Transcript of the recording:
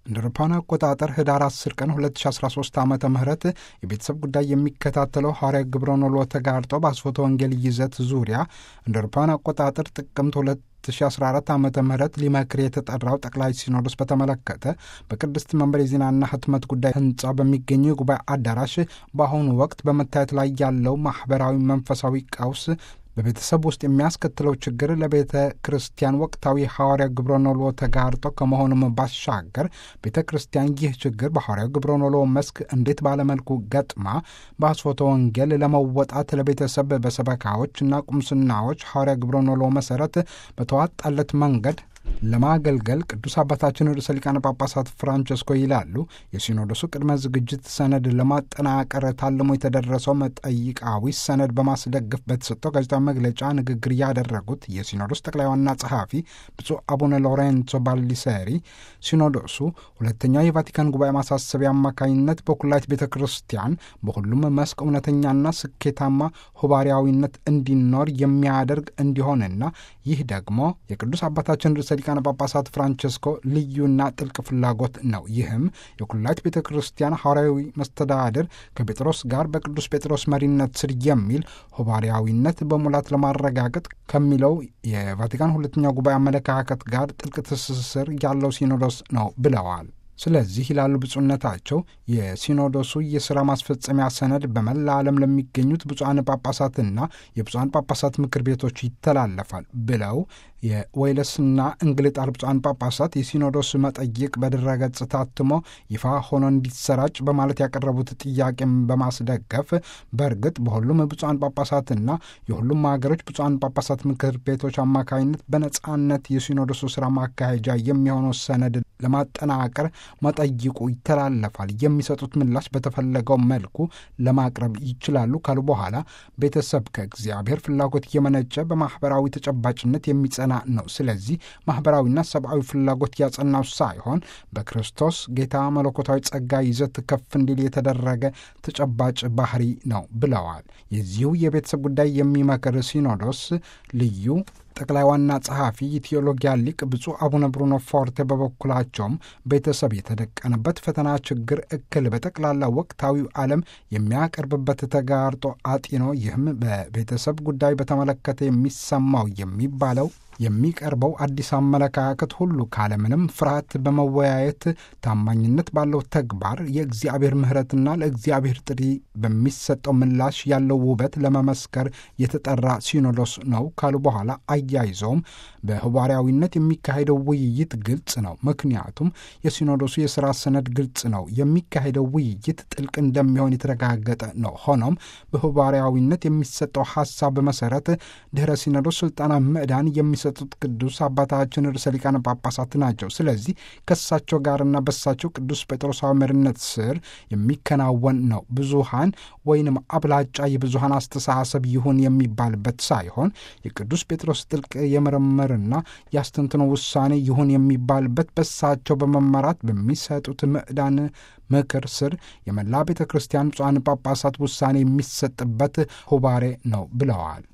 እንደ አውሮፓውያን አቆጣጠር ህዳር 10 ቀን 2013 ዓ ም የቤተሰብ ጉዳይ የሚከታተለው ሐዋርያዊ ግብረኖሎ ተጋርጦ በአስፎተ ወንጌል ይዘት ዙሪያ እንደ አውሮፓውያን አቆጣጠር ጥቅምት 2014 ዓ ም ሊመክር የተጠራው ጠቅላይ ሲኖዶስ በተመለከተ በቅድስት መንበር የዜናና ህትመት ጉዳይ ህንፃ በሚገኘው የጉባኤ አዳራሽ በአሁኑ ወቅት በመታየት ላይ ያለው ማኅበራዊ መንፈሳዊ ቀውስ በቤተሰብ ውስጥ የሚያስከትለው ችግር ለቤተ ክርስቲያን ወቅታዊ ሐዋርያዊ ግብረኖሎ ተጋርጦ ከመሆኑም ባሻገር ቤተ ክርስቲያን ይህ ችግር በሐዋርያዊ ግብረኖሎ መስክ እንዴት ባለመልኩ ገጥማ በአስፎተ ወንጌል ለመወጣት ለቤተሰብ በሰበካዎችና ቁምስናዎች ሐዋርያዊ ግብረኖሎ መሠረት በተዋጣለት መንገድ ለማገልገል ቅዱስ አባታችን ርዕሰ ሊቃነ ጳጳሳት ፍራንቸስኮ ይላሉ የሲኖዶሱ ቅድመ ዝግጅት ሰነድ ለማጠናቀር ታልሞ የተደረሰው መጠይቃዊ ሰነድ በማስደገፍ በተሰጠው ጋዜጣዊ መግለጫ ንግግር ያደረጉት የሲኖዶስ ጠቅላይ ዋና ጸሐፊ ብፁዕ አቡነ ሎሬንዞ ባልዲሴሪ ሲኖዶሱ ሁለተኛው የቫቲካን ጉባኤ ማሳሰቢያ አማካኝነት በኩላይት ቤተ ክርስቲያን በሁሉም መስክ እውነተኛና ስኬታማ ሁባሪያዊነት እንዲኖር የሚያደርግ እንዲሆንና ይህ ደግሞ የቅዱስ አባታችን ርዕሰ ሊቃነ ጳጳሳት ፍራንቸስኮ ልዩና ጥልቅ ፍላጎት ነው። ይህም የኩላይት ቤተ ክርስቲያን ሐዋርያዊ መስተዳድር ከጴጥሮስ ጋር በቅዱስ ጴጥሮስ መሪነት ስር የሚል ሁባሪያዊነት በሙላት ለማረጋገጥ ከሚለው የቫቲካን ሁለተኛው ጉባኤ አመለካከት ጋር ጥልቅ ትስስር ያለው ሲኖዶስ ነው ብለዋል። ስለዚህ ይላሉ ብፁዕነታቸው የሲኖዶሱ የሥራ ማስፈጸሚያ ሰነድ በመላ ዓለም ለሚገኙት ብፁዓን ጳጳሳትና የብፁዓን ጳጳሳት ምክር ቤቶች ይተላለፋል ብለው የወይለስና እንግልጣር ብፁዓን ጳጳሳት የሲኖዶስ መጠይቅ በድረገጽ ታትሞ ይፋ ሆኖ እንዲሰራጭ በማለት ያቀረቡት ጥያቄም በማስደገፍ በእርግጥ በሁሉም ብፁዓን ጳጳሳትና የሁሉም ሀገሮች ብፁዓን ጳጳሳት ምክር ቤቶች አማካኝነት በነጻነት የሲኖዶሱ ሥራ ማካሄጃ የሚሆነው ሰነድ ለማጠናቀር መጠይቁ ይተላለፋል። የሚሰጡት ምላሽ በተፈለገው መልኩ ለማቅረብ ይችላሉ ካሉ በኋላ ቤተሰብ ከእግዚአብሔር ፍላጎት የመነጨ በማኅበራዊ ተጨባጭነት የሚጸና ነው። ስለዚህ ማኅበራዊና ሰብአዊ ፍላጎት ያጸናው ሳይሆን በክርስቶስ ጌታ መለኮታዊ ጸጋ ይዘት ከፍ እንዲል የተደረገ ተጨባጭ ባህሪ ነው ብለዋል። የዚሁ የቤተሰብ ጉዳይ የሚመክር ሲኖዶስ ልዩ ጠቅላይ ዋና ጸሐፊ የቴዎሎጊያ ሊቅ ብፁዕ አቡነ ብሩኖ ፎርቴ በበኩላቸውም ቤተሰብ የተደቀነበት ፈተና፣ ችግር፣ እክል በጠቅላላ ወቅታዊው ዓለም የሚያቀርብበት ተጋርጦ አጢኖ ይህም በቤተሰብ ጉዳይ በተመለከተ የሚሰማው የሚባለው የሚቀርበው አዲስ አመለካከት ሁሉ ካለምንም ፍርሃት በመወያየት ታማኝነት ባለው ተግባር የእግዚአብሔር ምሕረትና ለእግዚአብሔር ጥሪ በሚሰጠው ምላሽ ያለው ውበት ለመመስከር የተጠራ ሲኖዶስ ነው ካሉ በኋላ አያይዘውም በህዋርያዊነት የሚካሄደው ውይይት ግልጽ ነው። ምክንያቱም የሲኖዶሱ የሥራ ሰነድ ግልጽ ነው። የሚካሄደው ውይይት ጥልቅ እንደሚሆን የተረጋገጠ ነው። ሆኖም በህዋርያዊነት የሚሰጠው ሐሳብ መሠረት ድኅረ ሲኖዶስ ሥልጣና ምዕዳን የሚሰጡት ቅዱስ አባታችን ርዕሰ ሊቃነ ጳጳሳት ናቸው። ስለዚህ ከእሳቸው ጋርና በሳቸው ቅዱስ ጴጥሮሳዊ መሪነት ስር የሚከናወን ነው። ብዙሃን ወይንም አብላጫ የብዙሃን አስተሳሰብ ይሁን የሚባልበት ሳይሆን የቅዱስ ጴጥሮስ ጥልቅ የምርምርና የአስተንትኖ ውሳኔ ይሁን የሚባልበት በሳቸው በመመራት በሚሰጡት ምዕዳን ምክር ስር የመላ ቤተ ክርስቲያን ብፁዓን ጳጳሳት ውሳኔ የሚሰጥበት ሁባሬ ነው ብለዋል።